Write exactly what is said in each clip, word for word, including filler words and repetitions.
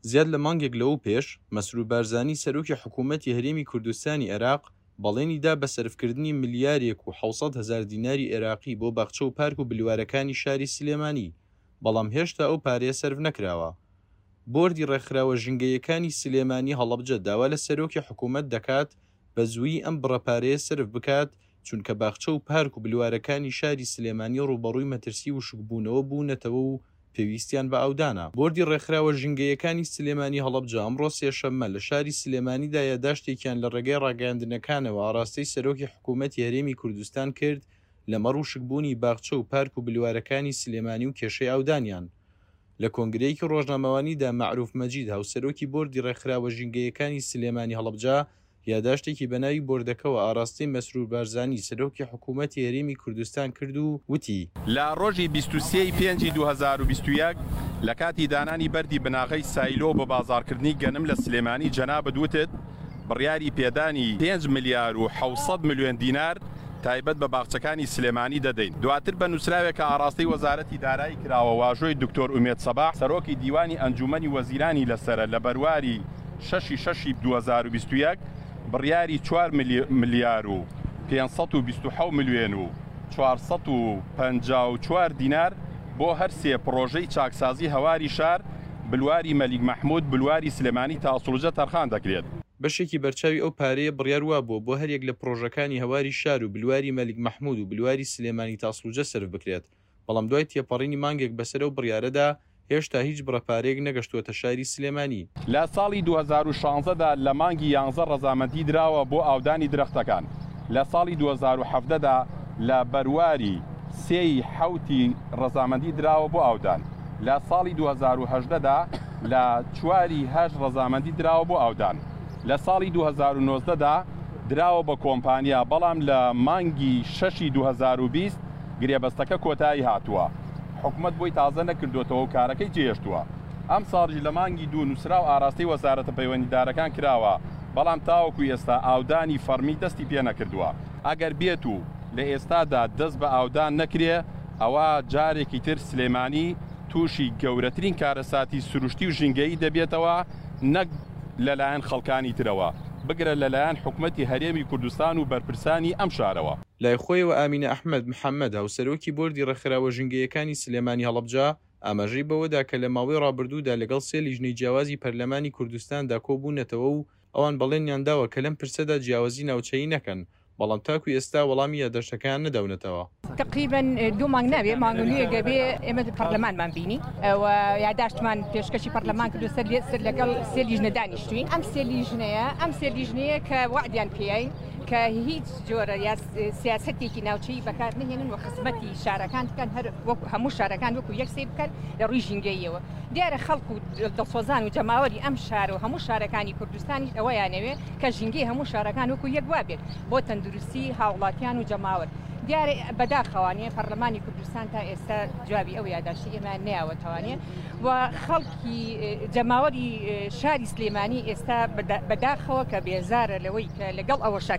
زیاد لە مانگێک لەوە پێش مەسرور بارزانی سەرۆکی حکوومەتی هەرێمی کوردستانی عێراق بەڵێنیدا بە سەرفکردنی ملیارێک و حەوسەد هەزار دیناری عێراقی بۆ باخچە و پارک و بلوارەکانی شاری سلێمانی، بەڵام هێشتا ئەو پارەیە سەرف نەکراوە. بۆردی ڕێکخراوە ژینگەیەکانی سلێمانی هەڵەبجە داوا لە سەرۆکی حکوومەت دەکات بە زووی ئەم بڕەپارەیە سرف بکات، چونکە باخچە و پارک و بلوارەکانی شاری سلێمانی ڕوبەڕووی مەترسی و شکبوونەوە بوونەتەوە و پێویستیان بە ئاودانە. بۆردی ڕێکخراوە ژینگەیەکانی سلێمانی هەڵەبجە ئەمڕۆ سێشەممە لە شاری سلێمانیدا یادداشتێکیان لە ڕێگەی ڕاگەاندنەکانەوە ئاراستەی سەرۆکی حکوومەتی هەرێمی کوردستان کرد لە مەڕ و شکبوونی باخچە و پارک و بلوارەکانی سلێمانی و کێشەی ئاودانیان. لە کۆنگرەیەکی ڕۆژنامەوانیدا مەعروف مەجید هاوسەرۆکی بۆردی ڕێکخراوە ژینگەیەکانی سلێمانی هەڵەبجە یادداشتێکی بەناوی بۆردەکەەوە ئاراستەی مەسرور بارزانی سەرۆکی حکوومەتی هەرێمی کوردستان کرد و وتی لە ڕۆژی بیست و سێی پێنجی دوو هەزار و بیست و یەک لە کاتی دانانی بەردی بناغەی سایلۆ بە بازارکردنی گەنم لە سلێمانی جەنابەت وتت بڕیاری پێدانی پێنج ملیار و حەوسەد ملیۆن دینار تایبەت بە باخچەکانی سلێمانی دەدەین. دواتر بە نووسراوێکە ئاراستەی وەزارەتی دارایی کراوە واژۆی دکتۆر ئومێد سەباح سەرۆکی دیوانی ئەنجومەنی وەزیرانی لەسرە لە بەرواری شەشی شەشی دوو هەزار و بیست و یەک بڕیاری چوار ملیار و پێنج سەد و بیست و حەوت ملیۆن و چوارسەد و پەنجا و چوار دینار بۆ هەر سێ پرۆژەی چاکسازی هەواری شار بلواری مەلیک مەحموود بلواری سلێمانی تا ئەسڵوجە تەرخان دەکرێت. بەشێکی بەرچاوی ئەو پارەیە بڕیار وا بووە بۆ هەرێک لە پرۆژەکانی هەواری شار و بلواری مەلیک مەحموود و بلواری سلێمانی تا ئەسڵوجە سرف بکرێت، بەڵام دوای تێپەڕینی مانگێک بەسەر ئەو بڕیارەدا هێشتا هیچ بڕەپارێک نەگەشتووەتە شاری سلێمانی. لە ساڵی دوو هەزار و شانزەدا لە مانگی یانزە ڕەزامەندی دراوە بۆ ئاودانی درەختەکان. لە ساڵی دوو هەزار و حەڤدەدا لە بەرواری سێی حەوتی ڕەزامەندی دراوە بۆ ئاودان. لە ساڵی دوو هەزار و هەژدەدا لە چواری هەشت ڕەزامەندی دراوە بۆ ئاودان. لە ساڵی دوو هەزار و نۆزدەدا دراوە بە کۆمپانیا، بەڵام لە مانگی شەشی دوو هەزار و بیست گرێبەستەکە کۆتایی هاتووە. حکوومەت بۆی تازە نەکردوێتەوە و کارەکەی جێهێشتووە. ئەم ساڵی لە مانگی دوو نووسرا و ئاراستەی وەزارەتە پەیوەندیدارەکان کراوە، بەڵام تاوەکو ئێستا ئاودانی فەرمی دەستی پێ نەکردووە. ئەگەر بێت و لە ئێستادا دەست بە ئاودان نەکرێ، ئەوە جارێکی تر سلێمانی تووشی گەورەترین کارەساتی سروشتی و ژینگەیی دەبێتەوە، نەک لەلایەن خەڵکانی ترەوە، بگرە لەلایەن حکوومەتی هەرێمی کوردستان و بەرپرسانی ئەم شارەوە. لای خۆیەوە ئامینە ئەحمەد محەممەد هاوسەرۆکی بۆردی ڕێکخراوە ژینگەیەکانی سلێمانی هەڵەبجە ئاماژەی بەوەدا کە لە ماوەی ڕابردوودا لەگەڵ سێ لیژنەی جیاوازی پەرلەمانی کوردستاندا کۆبوونەتەوە و ئەوان بەڵێنیان داوە کە لەم پرسەدا جیاوازی ناوچەیی نەکەن، بەڵام تاکو ئێستا وەڵامی یادداشتەکان نەداونەتەوە. تقریبا دوو مانگ نابێ مانگونیە گەبێ ئێمە پەرلەمانمان بینی و یادداشتمان پێشکەشی پەرلەمان کردو سەر لەگەڵ سێ لیژنە دانیشتوین. ئەم سێ لیژنەیە ئەم سێ لیژنەیە کە وعدیان پێیین کە هیچ جۆرە سیاسەتێکی ناوچەیی بەکار نهێنن و خزمەتی شارەکان بکەن، هەر هەموو شارەکان وەکو یەکسێ بکەن لە ڕووی ژینگەییەوە. دیارە خەڵک و دڵسۆزان و جەماوەری ئەم شار و هەموو شارەکانی کوردستانی ئەوەیانەوێ کە ژینگەی هەموو شارەکان وەکو یەک وا بێت بۆ تەندروستی هاوڵاتیان و جەماوەر. دیارە بەداخەوانێ پەرلەمانی کوردستان تا ئێستا جوابی ئەو یادداشتی ئێمە نەیاوەتەوانێ و خەڵکی جەماوەری شاری سلێمانی ئێستا بەداخەوە کە بێزارە لەوەی کە لەگەڵ ئەوەشە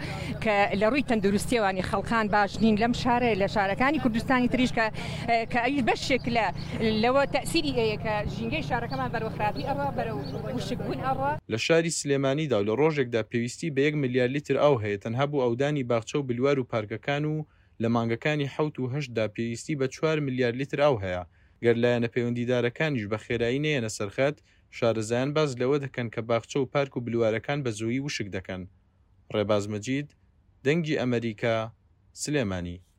کە لە ڕووی تەندروستیەوانی خەڵکان باش نین لەم شارە لە شارەکانی کوردستانی تریش کە کە ئەویش بەشێک لە لەوە تەسیری ئەیە کە ژینگەی شارەکەمان بەرەوخراپی ئەڕوا بەرەو وشکبوون ئەڕوا. لە شاری سلێمانیدا و لە ڕۆژێکدا پێویستی بە یەک ملیار لیتر ئاو هەیە تەنها بۆ ئەودانی باخچە و بلوار و پارکەکان و لە مانگەکانی حەوت و هەشتدا پێویستی بە چوار ملیار لیتر ئاو هەیە. گەر لایەنە پەیوەندیدارەکانیش بە خێرایی نەیەنە سەرخەت، شارەزایان باز لەوە دەکەن کە باخچە و پارک و بلوارەکان بە زوویی وشک دەکەن. ڕێباز مەجید، دەنگی ئەمریکا، سلێمانی.